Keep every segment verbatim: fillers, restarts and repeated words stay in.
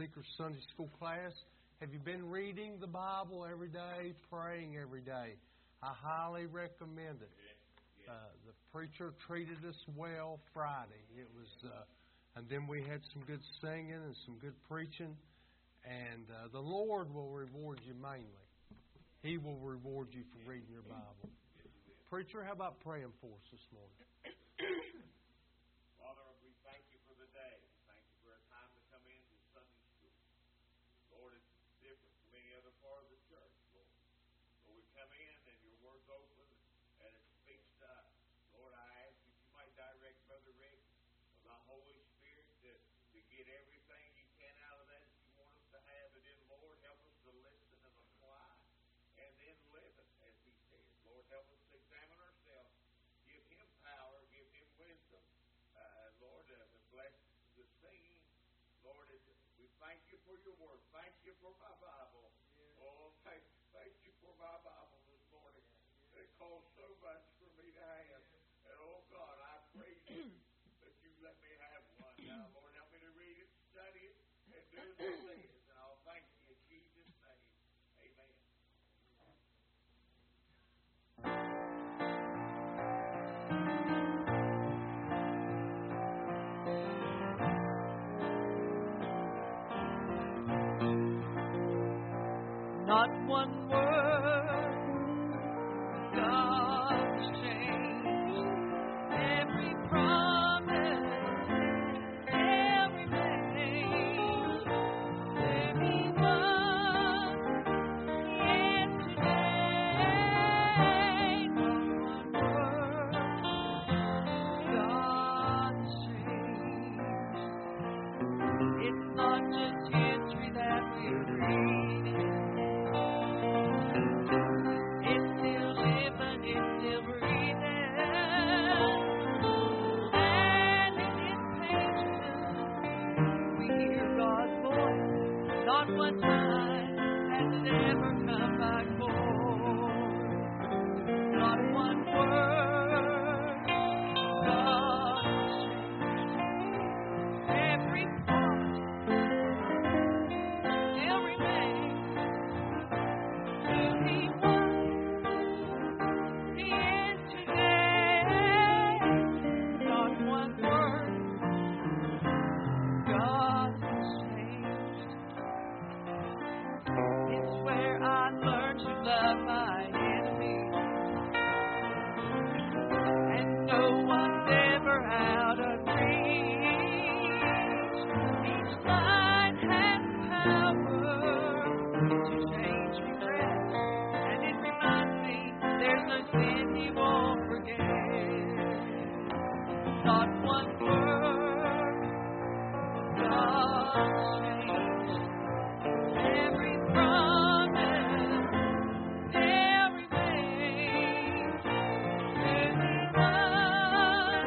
Seeker Sunday School class. Have you been reading the Bible every day, praying every day? I highly recommend it. Uh, the preacher treated us well Friday. It was, uh, and then we had some good singing and some good preaching. And uh, the Lord will reward you mainly. He will reward you for reading your Bible. Preacher, how about praying for us this morning? Father, we thank you for the day. Thank you for a time to come into Sunday school. Lord, it's different from any other part of the church, Lord. So we come in and your word's open and it speaks to us. Lord, I ask if you might direct Brother Rick of the Holy Spirit to, to get everything you can out of that that you want us to have. And then, Lord, help us to listen and apply and then live it as he said. Lord, help us to examine ourselves. Give him power. Give him wisdom. Uh, Lord, uh, bless the singing. Lord, we thank you for your word. Thank you for my Bible. Yeah. Oh, thank, thank you for my Bible this morning. Yeah. It cost so much for me to have. Yeah. And oh, God, I praise you that you let me have one. Now, Lord, help me to read it, study it, and do as it says. And I'll thank you in Jesus' name. Amen. Not one word, God's changed. Every promise, every name, there He was yesterday. Not one word, God's changed. It's not just history that we're reading. It's still living, it's still breathing. And in its pages, we hear God's voice. Not one time has it ever come back void. Not one word, God's changed. Every promise still remains. Who He was, He is today. Not one word, God has changed. It's where I learned to love my enemies, and no one's ever out of reach. Each line has power to change regrets, and it reminds me there's no sin He won't forget. Not one word, God's changed. Every promise still remains. Who He was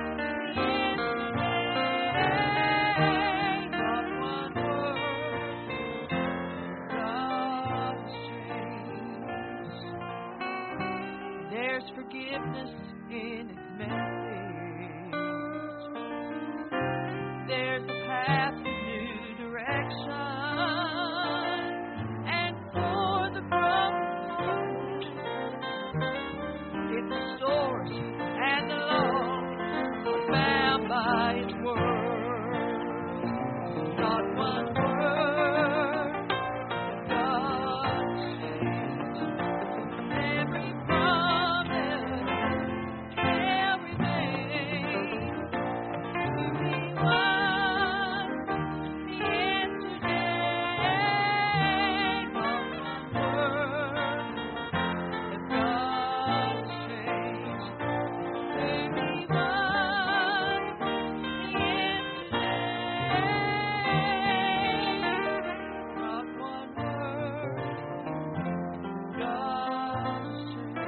yesterday. Not one word, God's changed. There's forgiveness in His message. There's a path to new direction. And for the broken it's the source and the law bound by His word. Not one word, God's changed. Every promise still remains. Who He was yesterday. Not one word, God's changed. Who He was yesterday. Not one word, God's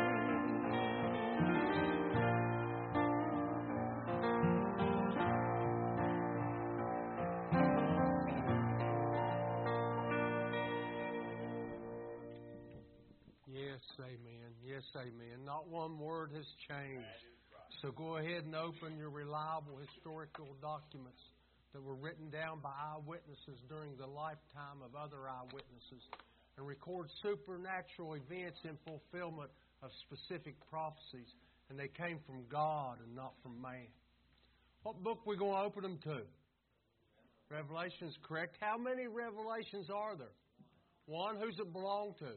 Yes, amen. Yes, amen. Not one word has changed. So go ahead and open your reliable historical documents that were written down by eyewitnesses during the lifetime of other eyewitnesses and record supernatural events in fulfillment of specific prophecies. And they came from God and not from man. What book are we going to open them to? Revelation is correct. How many revelations are there? One. Who's it belong to?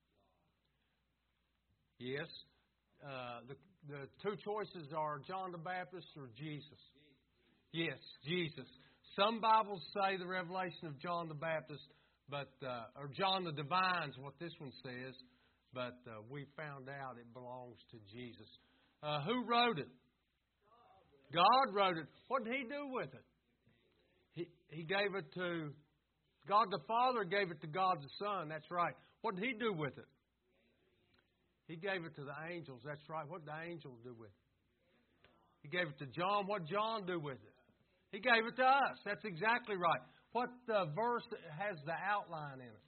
Yes. Uh, the, the two choices are John the Baptist or Jesus. Yes, Jesus. Some Bibles say the revelation of John the Baptist, but uh, or John the Divine is what this one says, but uh, we found out it belongs to Jesus. Uh, who wrote it? God wrote it. What did He do with it? He, he gave it to God the Father, gave it to God the Son. That's right. What did He do with it? He gave it to the angels. That's right. What did the angels do with it? He gave it to John. What did John do with it? He gave it to us. That's exactly right. What uh, verse has the outline in it?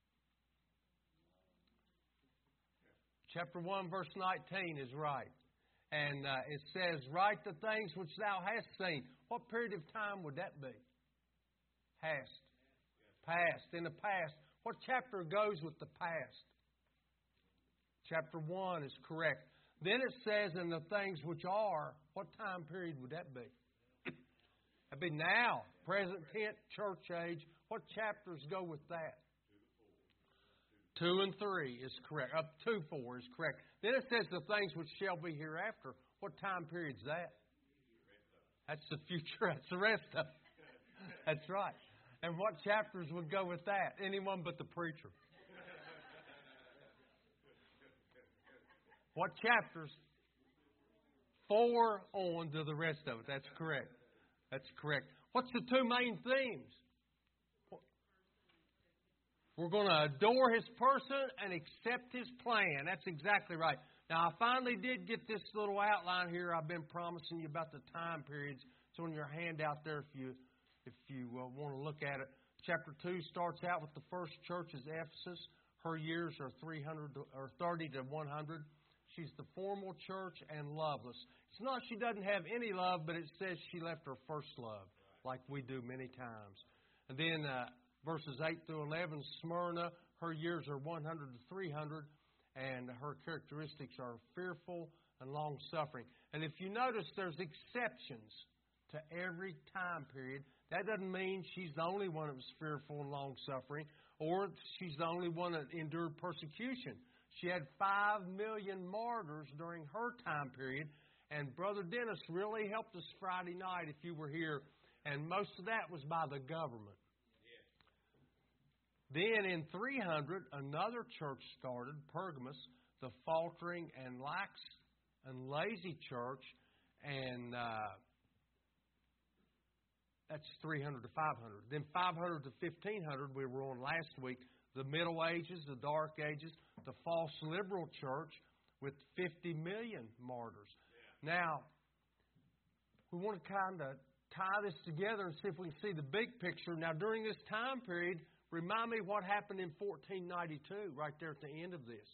Chapter one, verse nineteen is right. And uh, it says, write the things which thou hast seen. What period of time would that be? Past. Past. In the past. What chapter goes with the past? Chapter one is correct. Then it says, in the things which are, what time period would that be? That'd be now. Present tense, church age. What chapters go with that? Two and three is correct. Up two, four is correct. Then it says the things which shall be hereafter. What time period is that? That's the future. That's the rest of it. That's right. And what chapters would go with that? Anyone but the preacher. What chapters? Four on to the rest of it. That's correct. That's correct. What's the two main themes? We're going to adore His person and accept His plan. That's exactly right. Now, I finally did get this little outline here I've been promising you about the time periods. It's on your handout there if you if you uh, want to look at it. Chapter two starts out with the first church is Ephesus. Her years are three hundred to, or thirty to one hundred. She's the formal church and loveless. It's not she doesn't have any love, but it says she left her first love, like we do many times. And then uh, verses eight through eleven, Smyrna, her years are one hundred to three hundred, and her characteristics are fearful and long-suffering. And if you notice, there's exceptions to every time period. That doesn't mean she's the only one that was fearful and long-suffering, or she's the only one that endured persecution. She had five million martyrs during her time period, and Brother Dennis really helped us Friday night if you were here, and most of that was by the government. Then in three hundred, another church started, Pergamos, the faltering and lax and lazy church, and uh, that's three hundred to five hundred. Then five hundred to fifteen hundred, we were on last week, the Middle Ages, the Dark Ages, the false liberal church with fifty million martyrs. Yeah. Now, we want to kind of tie this together and see if we can see the big picture. Now, during this time period, remind me what happened in fourteen ninety-two, right there at the end of this.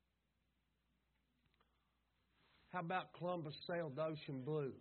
How about Columbus sailed the ocean blue?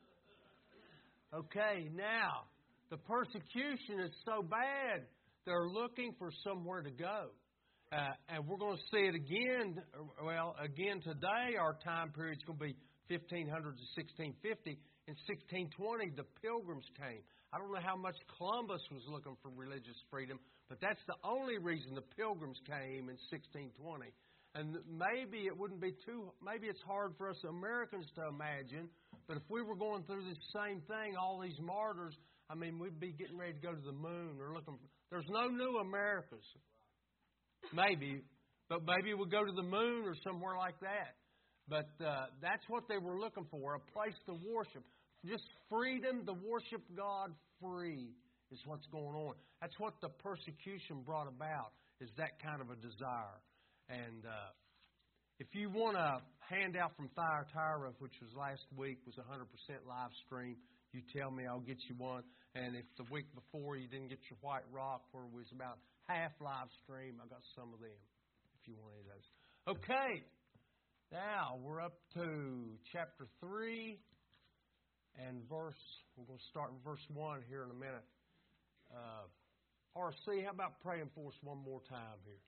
Okay, now, the persecution is so bad, they're looking for somewhere to go. Uh, and we're going to see it again. Well, again today, our time period is going to be fifteen hundred to sixteen fifty. In sixteen twenty, the Pilgrims came. I don't know how much Columbus was looking for religious freedom, but that's the only reason the Pilgrims came in sixteen twenty. And maybe it wouldn't be too, maybe it's hard for us Americans to imagine, but if we were going through this same thing, all these martyrs, I mean, we'd be getting ready to go to the moon or looking for, there's no new Americas. Maybe, but maybe we'll go to the moon or somewhere like that. But uh, that's what they were looking for, a place to worship. Just freedom to worship God free is what's going on. That's what the persecution brought about, is that kind of a desire. And uh, if you want a handout from Thyatira, which was last week, was one hundred percent live stream, you tell me, I'll get you one. And if the week before you didn't get your White Rock, where it was about half live stream, I got some of them, if you want any of those. Okay, now we're up to chapter three. and verse, we're going to start in verse one here in a minute. Uh, R C, how about praying for us one more time here?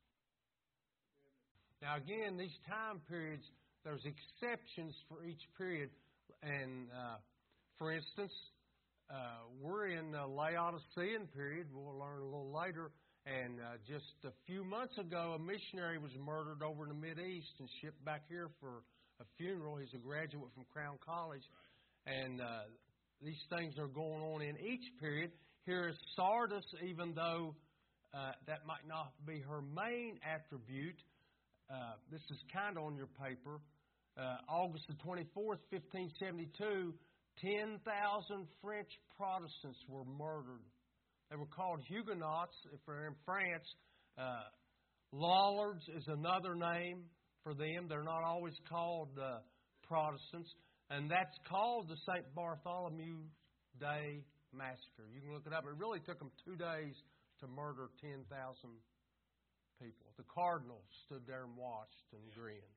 Now, again, these time periods, there's exceptions for each period. And, uh, for instance, uh, we're in the Laodicean period. We'll learn a little later. And uh, just a few months ago, a missionary was murdered over in the Mideast and shipped back here for a funeral. He's a graduate from Crown College. And uh, these things are going on in each period. Here is Sardis, even though uh, that might not be her main attribute. Uh, this is kind of on your paper. Uh, August the twenty-fourth, fifteen seventy-two, ten thousand French Protestants were murdered. They were called Huguenots if they're in France. Uh, Lollards is another name for them. They're not always called uh, Protestants. And that's called the Saint Bartholomew Day Massacre. You can look it up. It really took them two days to murder ten thousand people. The cardinals stood there and watched and grinned.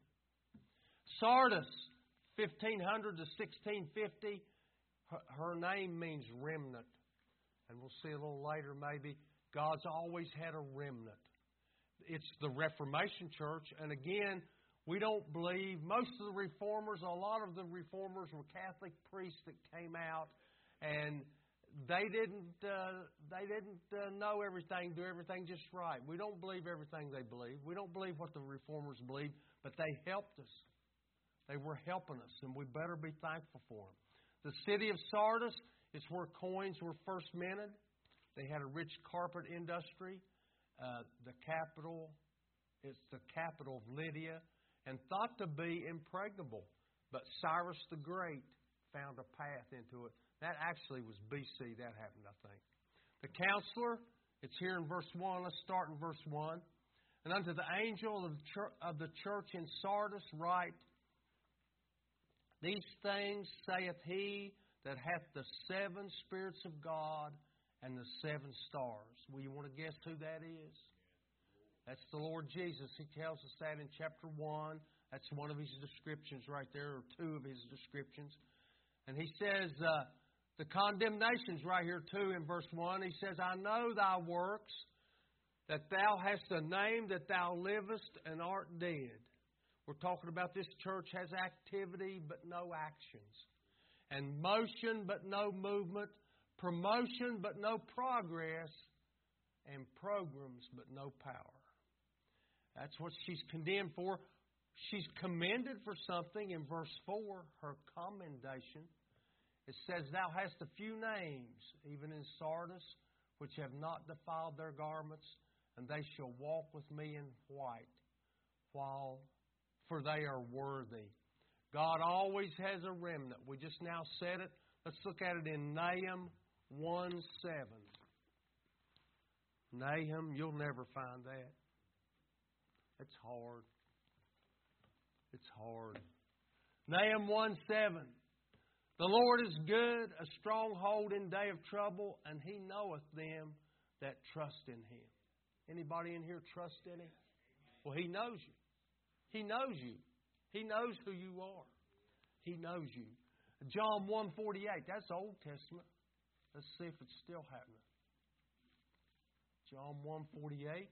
Sardis, fifteen hundred to sixteen fifty, her, her name means remnant. And we'll see a little later maybe, God's always had a remnant. It's the Reformation Church. And again, we don't believe, most of the reformers, a lot of the reformers were Catholic priests that came out, and they didn't uh, they didn't uh, know everything, do everything just right. We don't believe everything they believe. We don't believe what the reformers believed, but they helped us. They were helping us, and we better be thankful for them. The city of Sardis is where coins were first minted. They had a rich carpet industry. Uh, the capital, it's the capital of Lydia, and thought to be impregnable. But Cyrus the Great found a path into it. That actually was B C. That happened, I think. The counselor, it's here in verse one. Let's start in verse one. And unto the angel of the church, of the church in Sardis write, These things saith he that hath the seven spirits of God and the seven stars. Will you want to guess who that is? That's the Lord Jesus. He tells us that in chapter one. That's one of his descriptions right there, or two of his descriptions. And he says, uh, the condemnation's right here too in verse one. He says, I know thy works, that thou hast a name, that thou livest and art dead. We're talking about this church has activity but no actions. And motion but no movement. Promotion but no progress. And programs but no power. That's what she's condemned for. She's commended for something in verse four, her commendation. It says, Thou hast a few names, even in Sardis, which have not defiled their garments, and they shall walk with me in white, while for they are worthy. God always has a remnant. We just now said it. Let's look at it in Nahum one seven. Nahum, you'll never find that. It's hard. It's hard. Nahum one seven. The Lord is good, a stronghold in day of trouble, and He knoweth them that trust in Him. Anybody in here trust in Him? Well, He knows you. He knows you. He knows who you are. He knows you. John one forty-eight, that's Old Testament. Let's see if it's still happening. John one forty-eight.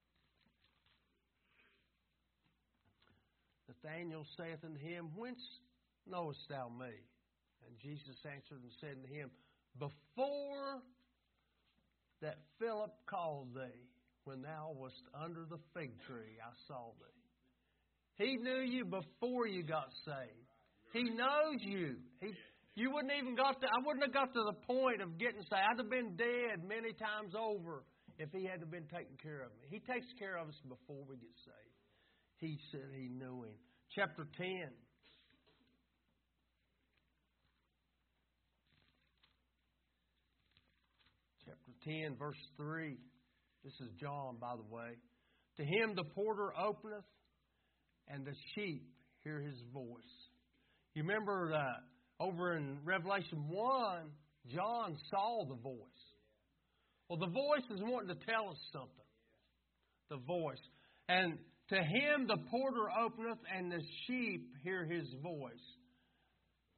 Nathanael saith unto him, Whence knowest thou me? And Jesus answered and said unto him, Before that Philip called thee, when thou wast under the fig tree, I saw thee. He knew you before you got saved. He knows you. He, you wouldn't even got to, I wouldn't have got to the point of getting saved. I'd have been dead many times over if He hadn't been taking care of me. He takes care of us before we get saved. He said He knew Him. Chapter ten. Chapter ten, verse three. This is John, by the way. To him the porter openeth, and the sheep hear his voice. You remember uh, over in Revelation one, John saw the voice. Well, the voice is wanting to tell us something. The voice. And to him the porter openeth, and the sheep hear his voice.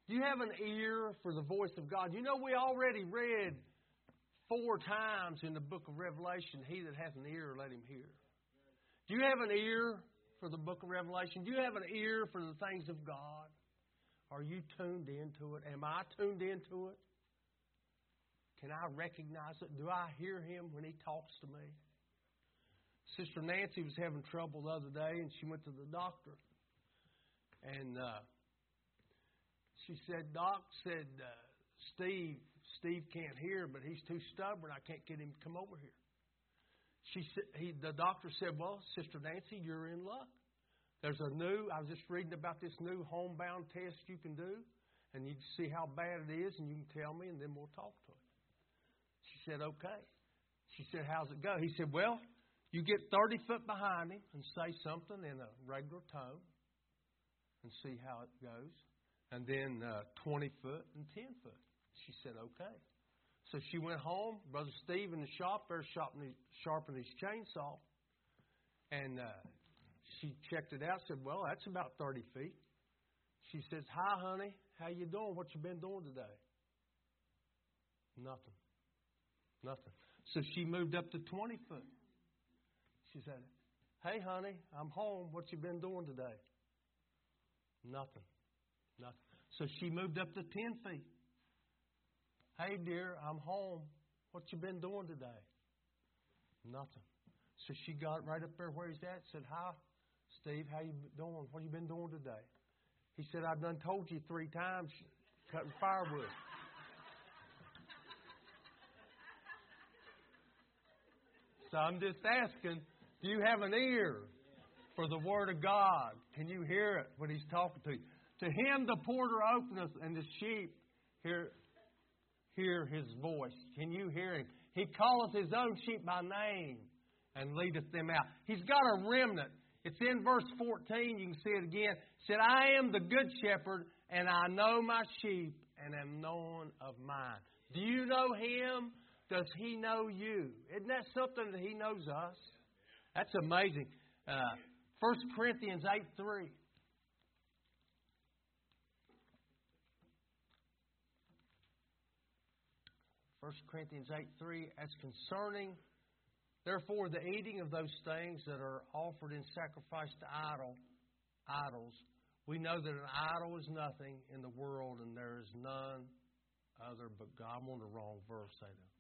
Do you have an ear for the voice of God? You know, we already read four times in the book of Revelation, he that hath an ear, let him hear. Do you have an ear for the book of Revelation? Do you have an ear for the things of God? Are you tuned into it? Am I tuned into it? Can I recognize it? Do I hear him when he talks to me? Sister Nancy was having trouble the other day, and she went to the doctor. And uh, she said, Doc said, uh, Steve, Steve can't hear, but he's too stubborn. I can't get him to come over here. She said, he, the doctor said, well, Sister Nancy, you're in luck. There's a new, I was just reading about this new homebound test you can do, and you can see how bad it is, and you can tell me, and then we'll talk to it. She said, okay. She said, how's it go? He said, well, you get thirty foot behind him and say something in a regular tone and see how it goes. And then uh, twenty foot and ten foot. She said, okay. So she went home. Brother Steve in the shop there sharpening, sharpening his chainsaw. And uh, she checked it out, said, well, that's about thirty feet. She says, hi, honey. How you doing? What you been doing today? Nothing. Nothing. So she moved up to twenty foot. She said, hey, honey, I'm home. What you been doing today? Nothing. Nothing. So she moved up to ten feet. Hey, dear, I'm home. What you been doing today? Nothing. So she got right up there where he's at, said, hi, Steve, how you doing? What you been doing today? He said, I've done told you three times, cutting firewood. So I'm just asking, do you have an ear for the Word of God? Can you hear it when He's talking to you? To Him the porter openeth, and the sheep hear, hear His voice. Can you hear Him? He calleth His own sheep by name and leadeth them out. He's got a remnant. It's in verse fourteen. You can see it again. It said, I am the good shepherd, and I know my sheep, and am known of mine. Do you know Him? Does He know you? Isn't that something that He knows us? That's amazing. Uh, First Corinthians eight three. First Corinthians eight three. As concerning, therefore, the eating of those things that are offered in sacrifice to idol, idols, we know that an idol is nothing in the world, and there is none other but God. I'm on the wrong verse, say that.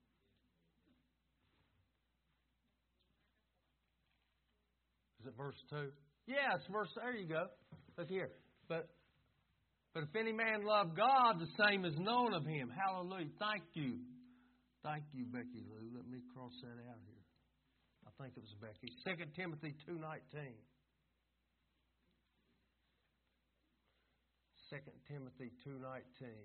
Is it verse two? Yeah, it's verse, there you go. Look here. But but if any man love God, the same is known of him. Hallelujah. Thank you. Thank you, Becky Lou. Let me cross that out here. I think it was Becky. Second Timothy two nineteen. Second Timothy two nineteen.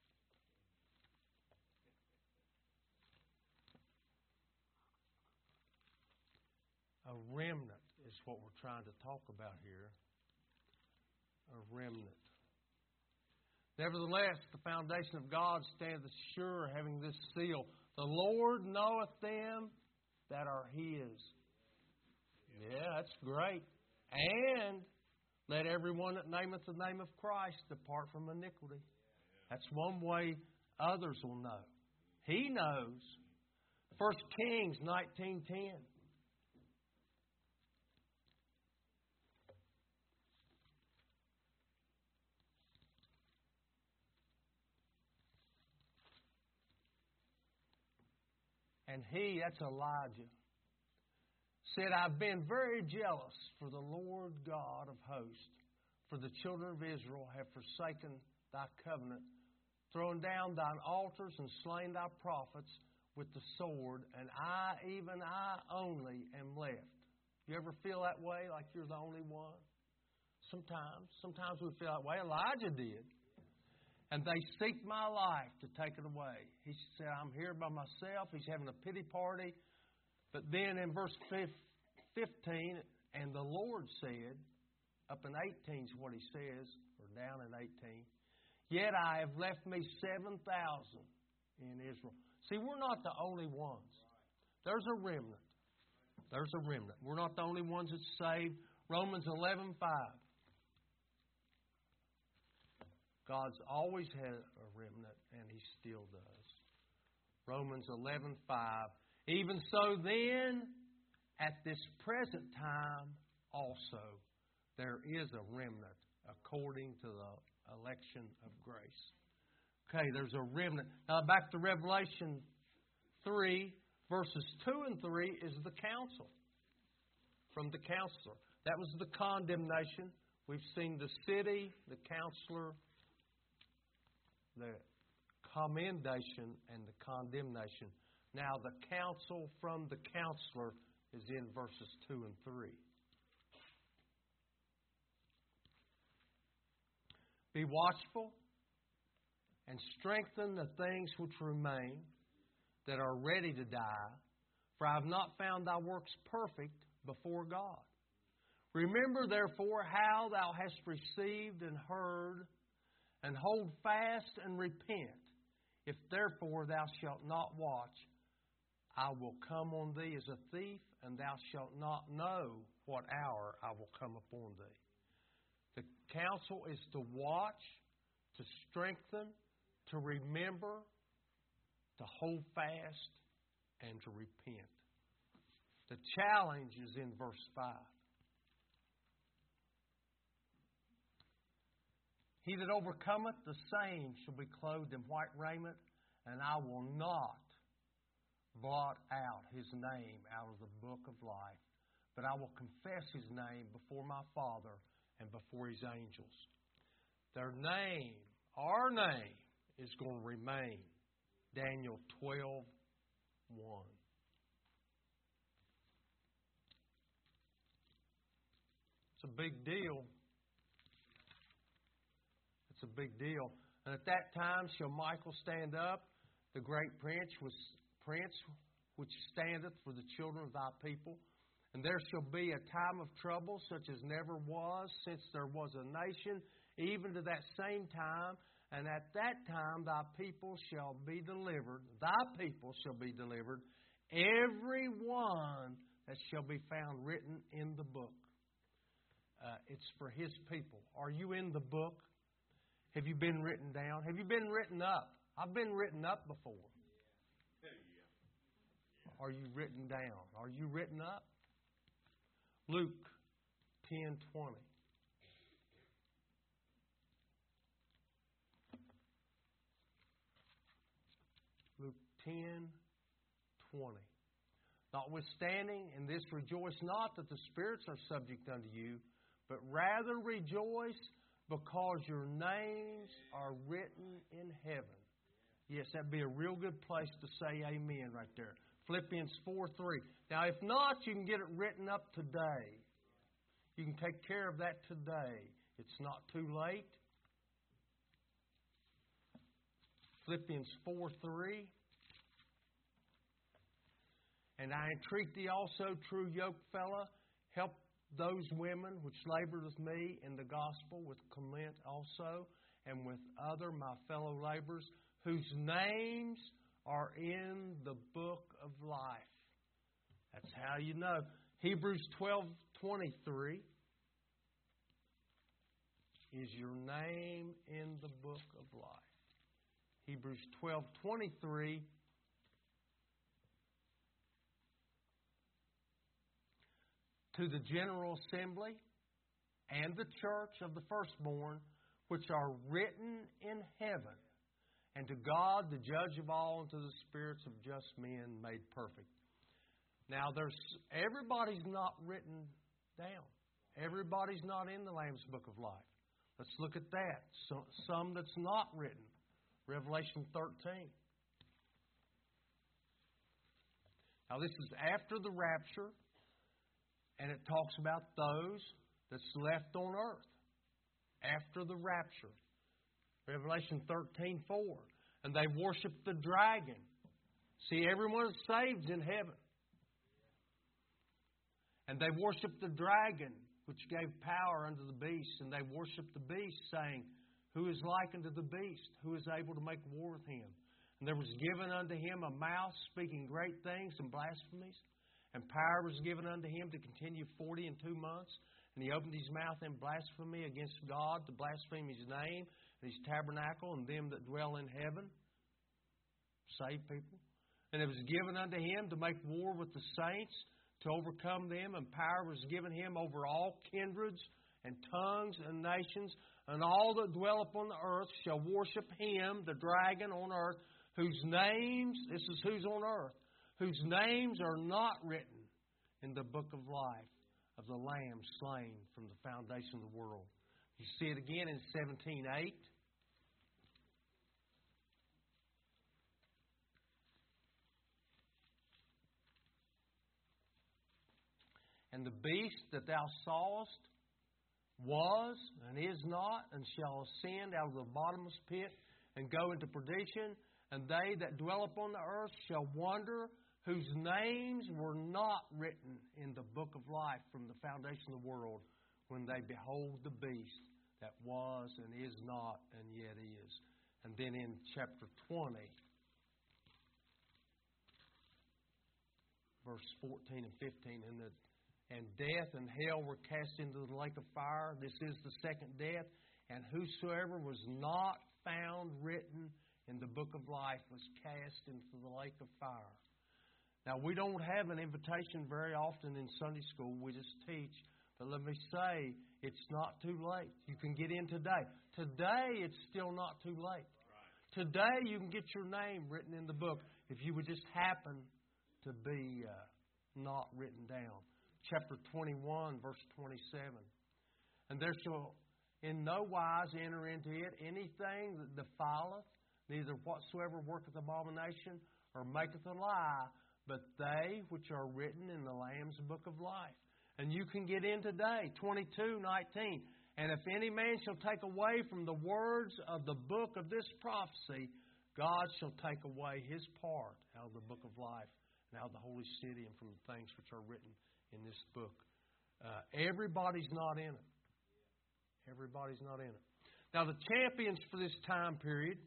A remnant is what we're trying to talk about here. A remnant. Nevertheless, the foundation of God standeth sure, having this seal. The Lord knoweth them that are His. Yeah, that's great. And let everyone that nameth the name of Christ depart from iniquity. That's one way others will know. He knows. First Kings nineteen ten. And he, that's Elijah, said, I've been very jealous for the Lord God of hosts, for the children of Israel have forsaken thy covenant, thrown down thine altars and slain thy prophets with the sword, and I, even I only, am left. You ever feel that way, like you're the only one? Sometimes. Sometimes we feel that way. Elijah did. And they seek my life to take it away. He said, I'm here by myself. He's having a pity party. But then in verse fifteen, and the Lord said, up in eighteen is what he says, or down in eighteen, yet I have left me seven thousand in Israel. See, we're not the only ones. There's a remnant. There's a remnant. We're not the only ones that's saved. Romans eleven five. God's always had a remnant, and He still does. Romans eleven five. Even so then, at this present time also, there is a remnant according to the election of grace. Okay, there's a remnant. Now back to Revelation three, verses two and three is the counsel. From the counselor. That was the condemnation. We've seen the city, the counselor, the commendation, and the condemnation. Now the counsel from the counselor is in verses two and three. Be watchful and strengthen the things which remain that are ready to die, for I have not found thy works perfect before God. Remember, therefore, how thou hast received and heard, and hold fast and repent. If therefore thou shalt not watch, I will come on thee as a thief, and thou shalt not know what hour I will come upon thee. The counsel is to watch, to strengthen, to remember, to hold fast, and to repent. The challenge is in verse five. He that overcometh, the same shall be clothed in white raiment, and I will not blot out his name out of the book of life, but I will confess his name before my Father and before his angels. Their name, our name, is going to remain. Daniel twelve one. It's a big deal. It's a big deal. And at that time shall Michael stand up, the great prince, was, prince which standeth for the children of thy people. And there shall be a time of trouble such as never was since there was a nation, even to that same time. And at that time thy people shall be delivered. Thy people shall be delivered. Every one that shall be found written in the book. Uh, it's for His people. Are you in the book? Have you been written down? Have you been written up? I've been written up before. Are you written down? Are you written up? Luke ten twenty. Luke ten twenty. Notwithstanding, in this rejoice not that the spirits are subject unto you, but rather rejoice because your names are written in heaven. Yes, that'd be a real good place to say amen right there. Philippians four three. Now, if not, you can get it written up today. You can take care of that today. It's not too late. Philippians four three. And I entreat thee also, true yokefellow, help those women which labored with me in the gospel with Clement also, and with other my fellow laborers, whose names are in the book of life. That's how you know. Hebrews twelve twenty-three. Is your name in the book of life? Hebrews twelve twenty-three. To the general assembly and the church of the firstborn, which are written in heaven, and to God, the judge of all, and to the spirits of just men made perfect. Now, there's everybody's not written down. Everybody's not in the Lamb's Book of Life. Let's look at that. So, some that's not written. Revelation thirteen. Now, this is after the rapture, and it talks about those that's left on earth after the rapture. Revelation thirteen four. And they worship the dragon. See, everyone is saved in heaven. And they worship the dragon, which gave power unto the beast. And they worship the beast, saying, Who is like unto the beast? Who is able to make war with him? And there was given unto him a mouth speaking great things and blasphemies. And power was given unto him to continue forty and two months. And he opened his mouth in blasphemy against God, to blaspheme his name, and His tabernacle, and them that dwell in heaven. Save people. And it was given unto Him to make war with the saints, to overcome them, and power was given Him over all kindreds and tongues and nations, and all that dwell upon the earth shall worship Him, the dragon on earth, whose names, this is who's on earth, whose names are not written in the book of life of the Lamb slain from the foundation of the world. You see it again in seventeen eight. And the beast that thou sawest was and is not, and shall ascend out of the bottomless pit and go into perdition. And they that dwell upon the earth shall wonder, whose names were not written in the book of life from the foundation of the world, when they behold the beast that was and is not and yet is. And then in chapter twenty, verse fourteen and fifteen, and the And death and hell were cast into the lake of fire. This is the second death. And whosoever was not found written in the book of life was cast into the lake of fire. Now, we don't have an invitation very often in Sunday school. We just teach. But let me say, it's not too late. You can get in today. Today, it's still not too late. Right. Today, you can get your name written in the book if you would just happen to be uh, not written down. Chapter twenty-one, verse twenty-seven. And there shall in no wise enter into it anything that defileth, neither whatsoever worketh abomination or maketh a lie, but they which are written in the Lamb's book of life. And you can get in today, twenty-two nineteen. And if any man shall take away from the words of the book of this prophecy, God shall take away his part out of the book of life and out of the holy city and from the things which are written in this book. Uh, everybody's not in it. Everybody's not in it. Now, the champions for this time period,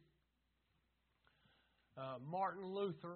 uh, Martin Luther.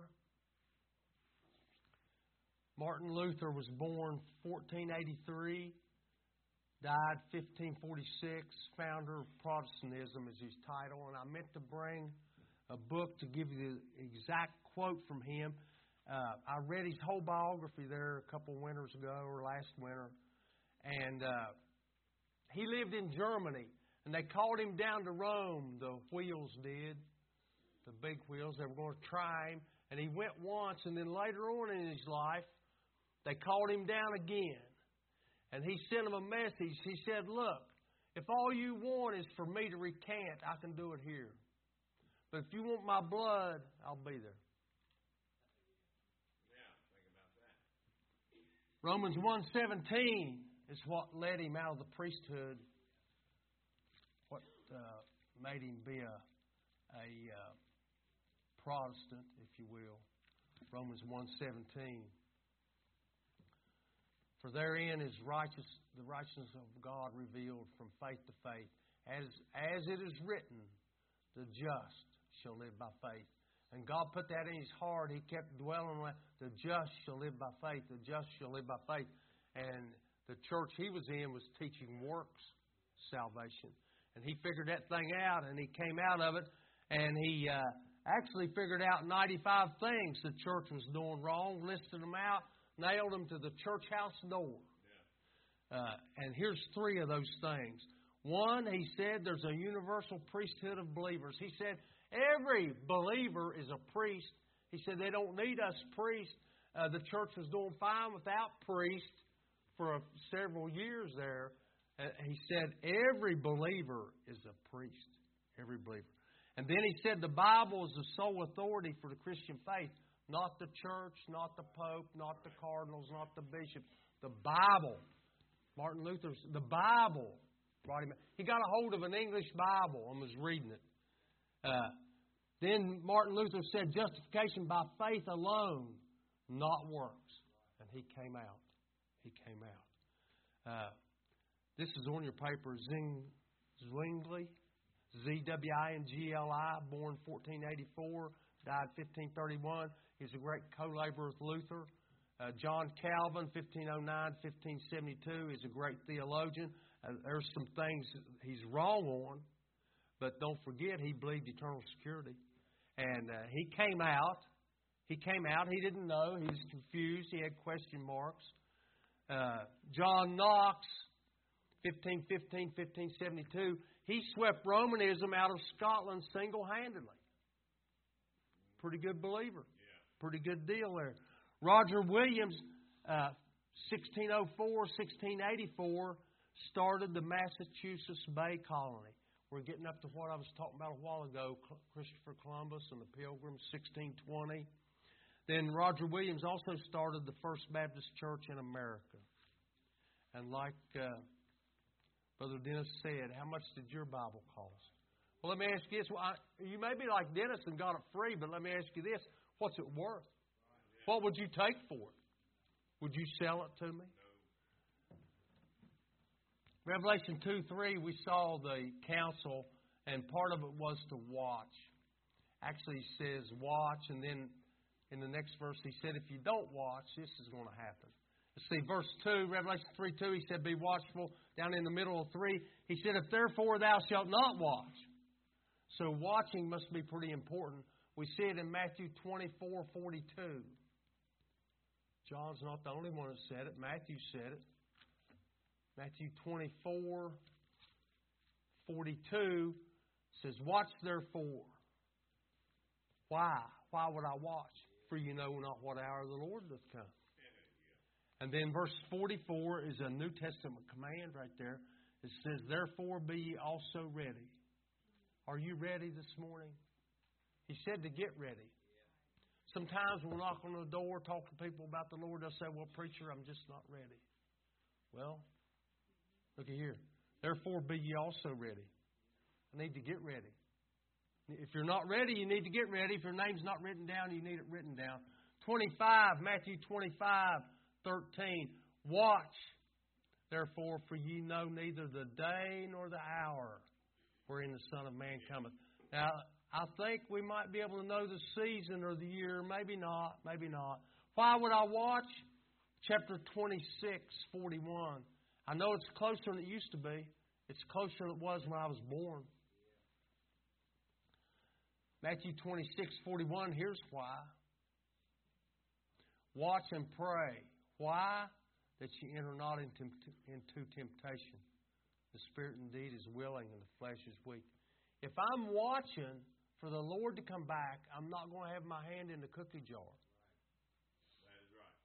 Martin Luther was born fourteen eighty-three, died fifteen forty-six, founder of Protestantism is his title. And I meant to bring a book to give you the exact quote from him. Uh, I read his whole biography there a couple winters ago or last winter. And uh, he lived in Germany. And they called him down to Rome, the wheels did, the big wheels. They were going to try him. And he went once, and then later on in his life, they called him down again. And he sent them a message. He said, look, if all you want is for me to recant, I can do it here. But if you want my blood, I'll be there. Romans one seventeen is what led him out of the priesthood, what uh, made him be a, a uh, Protestant, if you will. Romans one seventeen. For therein is righteous, the righteousness of God revealed from faith to faith. As, as it is written, the just shall live by faith. And God put that in his heart. He kept dwelling on that. The just shall live by faith. The just shall live by faith. And the church he was in was teaching works salvation. And he figured that thing out, and he came out of it. And he uh, actually figured out ninety-five things the church was doing wrong, listed them out, nailed them to the church house door. Yeah. Uh, and here's three of those things. One, he said there's a universal priesthood of believers. He said every believer is a priest. He said they don't need us priests. Uh, the church was doing fine without priests for a, several years there. Uh, he said every believer is a priest. Every believer. And then he said the Bible is the sole authority for the Christian faith. Not the church, not the Pope, not the cardinals, not the bishop. The Bible. Martin Luther's, the Bible brought him. He got a hold of an English Bible and was reading it. Uh, then Martin Luther said justification by faith alone, not works. And he came out. He came out. Uh, this is on your paper. Zing, Zwingli, Z W I N G L I, born fourteen eighty-four, died fifteen thirty-one. He's a great co-laborer with Luther. Uh, John Calvin, fifteen oh nine to fifteen seventy-two, is a great theologian. Uh, there's some things he's wrong on, But don't forget, he believed eternal security. And uh, he came out. He came out. He didn't know. He was confused. He had question marks. Uh, John Knox, fifteen fifteen, fifteen seventy-two, he swept Romanism out of Scotland single-handedly. Pretty good believer. Pretty good deal there. Roger Williams, uh, sixteen oh four, sixteen eighty-four, started the Massachusetts Bay Colony. We're getting up to what I was talking about a while ago, Christopher Columbus and the Pilgrims, sixteen twenty. Then Roger Williams also started the First Baptist Church in America. And like uh, Brother Dennis said, how much did your Bible cost? Well, let me ask you this. Well, I, you may be like Dennis and got it free, but let me ask you this. What's it worth? What would you take for it? Would you sell it to me? Revelation two three, we saw the council, and part of it was to watch. Actually, he says watch, and then in the next verse he said, if you don't watch, this is going to happen. Let's see, verse two, Revelation three two, he said, be watchful. Down in the middle of three, he said, if therefore thou shalt not watch. So watching must be pretty important. We see it in Matthew twenty-four forty-two. John's not the only one that said it. Matthew said it. Matthew twenty-four forty-two says, watch therefore. Why? Why would I watch? For you know not what hour the Lord doth come. And then verse forty-four is a New Testament command right there. It says, therefore be ye also ready. Are you ready this morning? He said to get ready. Sometimes we'll knock on the door, talk to people about the Lord. They'll say, well, preacher, I'm just not ready. Well, look at here. Therefore be ye also ready. I need to get ready. If you're not ready, you need to get ready. If your name's not written down, you need it written down. twenty-five, Matthew twenty-five, thirteen. Watch, therefore, for ye know neither the day nor the hour wherein the Son of Man cometh. Now, I think we might be able to know the season or the year. Maybe not. Maybe not. Why would I watch? Chapter twenty-six, forty-one. I know it's closer than it used to be. It's closer than it was when I was born. Matthew twenty-six, forty-one. Here's why. Watch and pray. Why? That you enter not into, into temptation. The spirit indeed is willing and the flesh is weak. If I'm watching for the Lord to come back, I'm not going to have my hand in the cookie jar. That is right.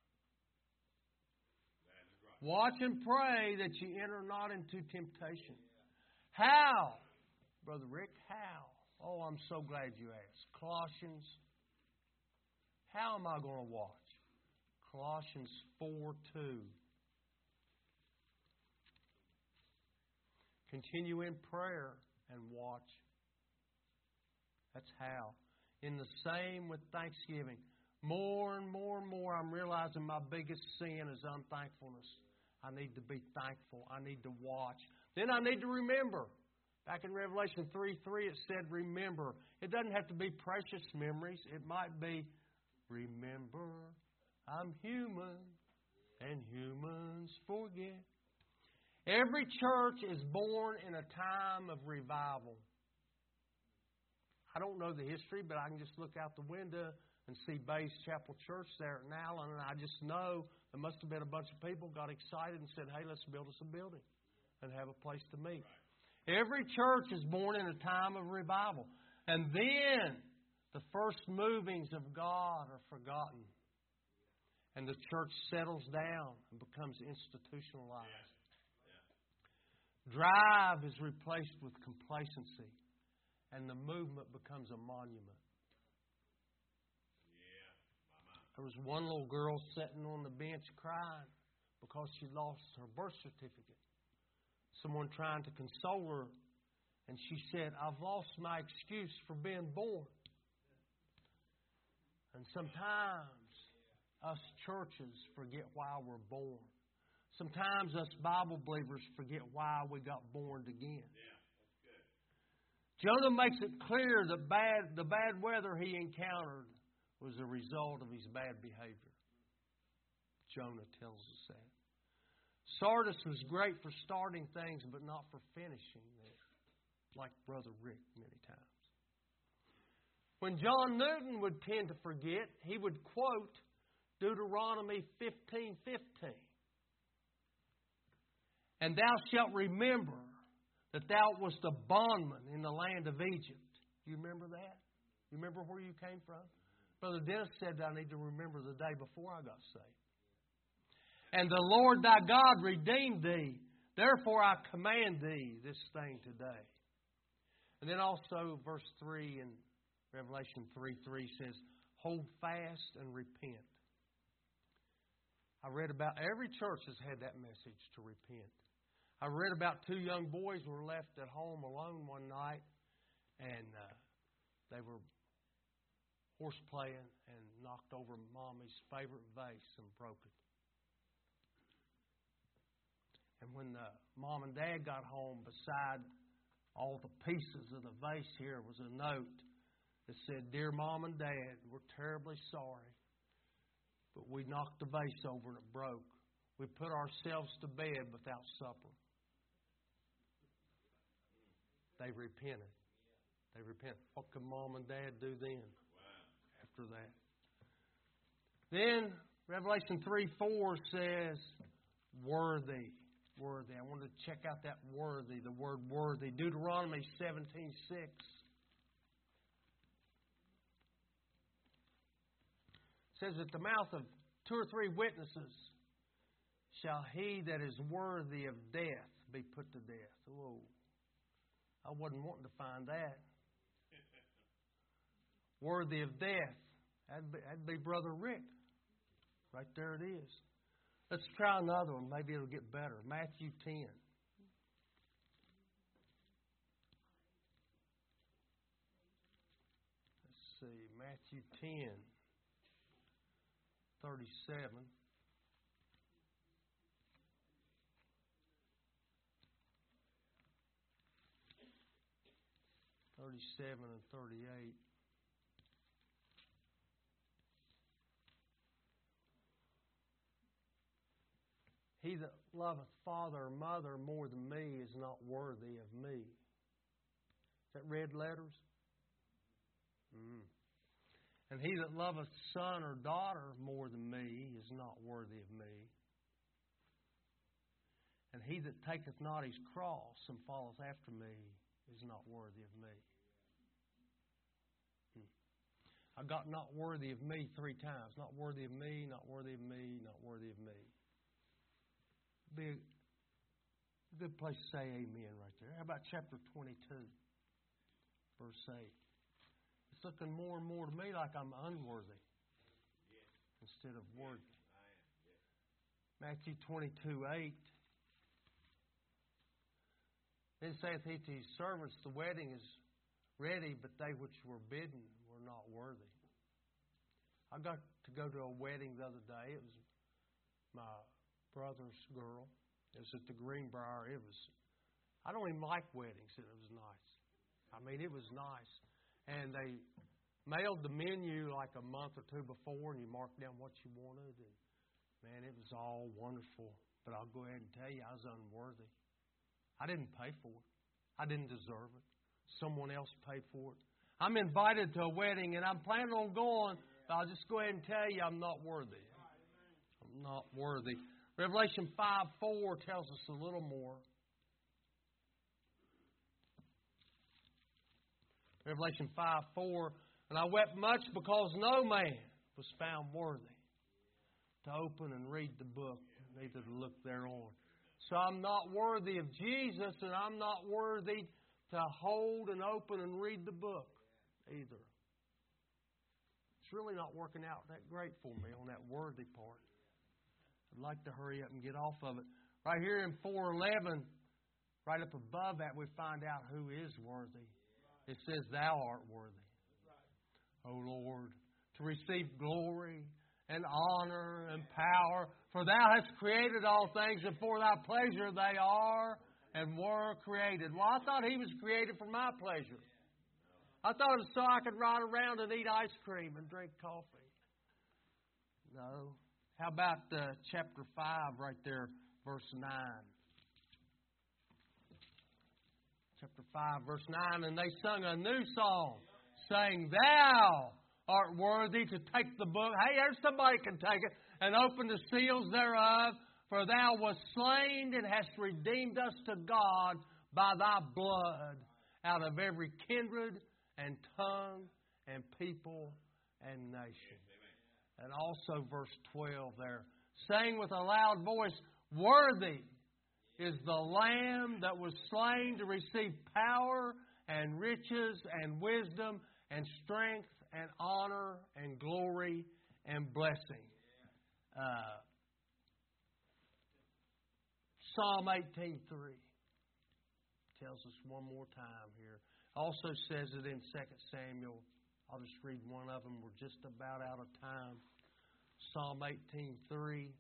That is right. Watch and pray that you enter not into temptation. How? Brother Rick, how? Oh, I'm so glad you asked. Colossians. How am I going to watch? Colossians four two. Continue in prayer and watch. That's how. In the same with thanksgiving. More and more and more, I'm realizing my biggest sin is unthankfulness. I need to be thankful. I need to watch. Then I need to remember. Back in Revelation three three, it said, remember. It doesn't have to be precious memories. It might be, remember, I'm human, and humans forget. Every church is born in a time of revival. I don't know the history, but I can just look out the window and see Bay's Chapel Church there in Allen, and I just know there must have been a bunch of people got excited and said, hey, let's build us a building and have a place to meet. Every church is born in a time of revival. And then the first movings of God are forgotten. And the church settles down and becomes institutionalized. Drive is replaced with complacency. And the movement becomes a monument. There was one little girl sitting on the bench crying because she lost her birth certificate. Someone trying to console her, and she said, I've lost my excuse for being born. And sometimes us churches forget why we're born. Sometimes us Bible believers forget why we got born again. Jonah makes it clear that bad, the bad weather he encountered was a result of his bad behavior. Jonah tells us that. Sardis was great for starting things, but not for finishing them. like Brother Rick many times. When John Newton would tend to forget, he would quote Deuteronomy fifteen fifteen. And thou shalt remember that thou wast a bondman in the land of Egypt. Do you remember that? You remember where you came from? Brother Dennis said I need to remember the day before I got saved. And the Lord thy God redeemed thee. Therefore I command thee this thing today. And then also verse three in Revelation three three says, hold fast and repent. I read about, every church has had that message to repent. I read about two young boys who were left at home alone one night, and uh, they were horse playing and knocked over Mommy's favorite vase and broke it. And when the Mom and Dad got home, beside all the pieces of the vase here was a note that said, Dear Mom and Dad, we're terribly sorry, but we knocked the vase over and it broke. We put ourselves to bed without supper. They repented. They repented. What could Mom and Dad do then? After that. Then Revelation three four says, worthy. Worthy. I wanted to check out that worthy, the word worthy. Deuteronomy seventeen six. Says, at the mouth of two or three witnesses shall he that is worthy of death be put to death. Whoa. I wasn't wanting to find that. Worthy of death. That'd be, that'd be Brother Rick. Right there it is. Let's try another one. Maybe it'll get better. Matthew ten. Let's see. Matthew ten. thirty-seven. thirty-seven and thirty-eight. He that loveth father or mother more than me is not worthy of me. Is that red letters? Mm. And he that loveth son or daughter more than me is not worthy of me. And he that taketh not his cross and followeth after me is not worthy of me. Hmm. I got not worthy of me three times. Not worthy of me, not worthy of me, not worthy of me. Be a good place to say amen right there. How about chapter twenty-two, verse eight? It's looking more and more to me like I'm unworthy instead of worthy. Matthew twenty-two eight. Then saith he to his servants, the wedding is ready, but they which were bidden were not worthy. I got to go to a wedding the other day. It was my brother's girl. It was at the Greenbrier. It was, I don't even like weddings, and it was nice. I mean, it was nice. And they mailed the menu like a month or two before, and you marked down what you wanted. And man, it was all wonderful. But I'll go ahead and tell you, I was unworthy. I didn't pay for it. I didn't deserve it. Someone else paid for it. I'm invited to a wedding, and I'm planning on going, but I'll just go ahead and tell you I'm not worthy. I'm not worthy. Revelation five four tells us a little more. Revelation five four, and I wept much because no man was found worthy to open and read the book, neither to look thereon. So I'm not worthy of Jesus, and I'm not worthy to hold and open and read the book either. It's really not working out that great for me on that worthy part. I'd like to hurry up and get off of it. Right here in four eleven, right up above that, we find out who is worthy. It says, Thou art worthy, O Lord, to receive glory and honor and power. For Thou hast created all things, and for Thy pleasure they are and were created. Well, I thought He was created for my pleasure. I thought it was so I could ride around and eat ice cream and drink coffee. No. How about uh, chapter five right there, verse nine? chapter five, verse nine, and they sung a new song, saying, Thou art worthy to take the book. Hey, there's somebody can take it, and open the seals thereof, for Thou wast slain and hast redeemed us to God by Thy blood out of every kindred and tongue and people and nation. And also verse twelve there, saying with a loud voice, Worthy is the Lamb that was slain to receive power and riches and wisdom and strength and honor and glory and blessing. Uh, Psalm eighteen three tells us one more time here. Also says it in Second Samuel. I'll just read one of them. We're just about out of time. Psalm eighteen three.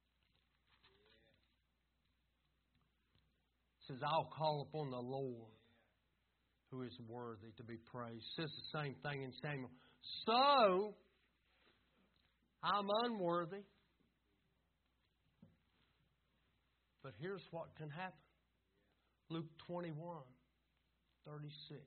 It says, I'll call upon the Lord who is worthy to be praised. It says the same thing in Samuel. So, I'm unworthy. But here's what can happen. Luke twenty-one thirty-six.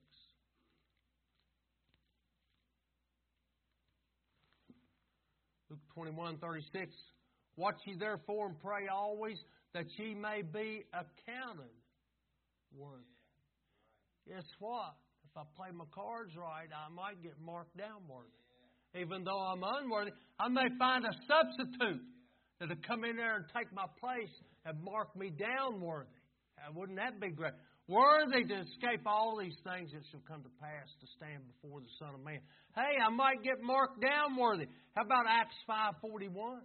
Luke twenty-one thirty-six. Watch ye therefore and pray always that ye may be accounted worthy. Guess what? If I play my cards right, I might get marked down worthy. Even though I'm unworthy, I may find a substitute that'll come in there and take my place and mark me down worthy. Wouldn't that be great? Worthy to escape all these things that shall come to pass to stand before the Son of Man. Hey, I might get marked down worthy. How about Acts five forty-one?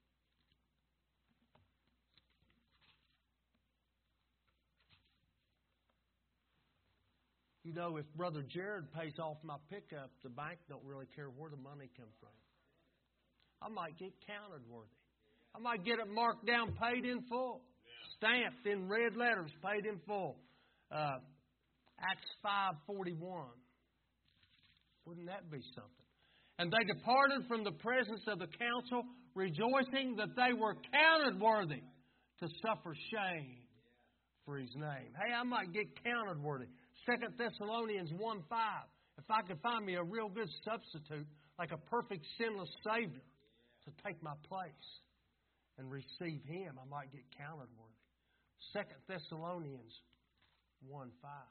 You know, if Brother Jared pays off my pickup, the bank don't really care where the money comes from. I might get counted worthy. I might get it marked down, paid in full. Stamped in red letters, paid in full. Uh, Acts five forty-one. Wouldn't that be something? And they departed from the presence of the council, rejoicing that they were counted worthy to suffer shame for His name. Hey, I might get counted worthy. Second Thessalonians one five. If I could find me a real good substitute, like a perfect sinless Savior, to take my place and receive Him, I might get counted worthy. Second Thessalonians one five.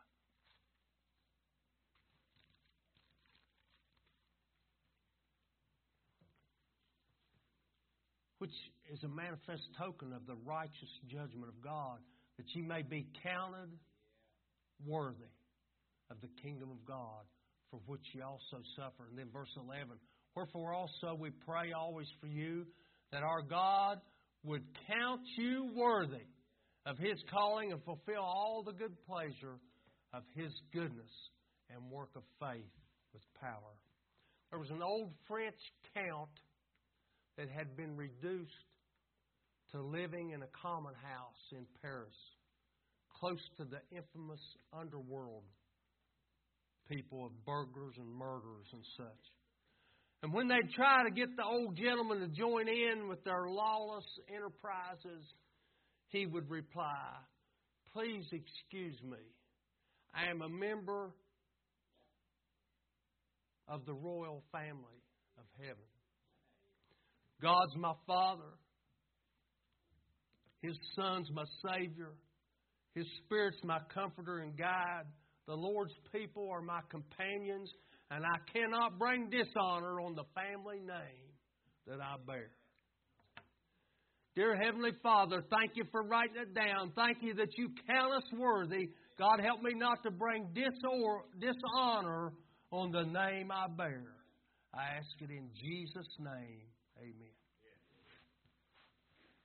Which is a manifest token of the righteous judgment of God, that ye may be counted worthy of the kingdom of God, for which ye also suffer. And then verse eleven. Wherefore also we pray always for you, that our God would count you worthy of His calling and fulfill all the good pleasure of His goodness and work of faith with power. There was an old French count that had been reduced to living in a common house in Paris, close to the infamous underworld people of burglars and murderers and such. And when they'd try to get the old gentleman to join in with their lawless enterprises, he would reply, please excuse me, I am a member of the royal family of heaven. God's my Father. His Son's my Savior. His Spirit's my comforter and guide. The Lord's people are my companions, and I cannot bring dishonor on the family name that I bear. Dear Heavenly Father, thank you for writing it down. Thank you that you count us worthy. God, help me not to bring disor- dishonor on the name I bear. I ask it in Jesus' name. Amen.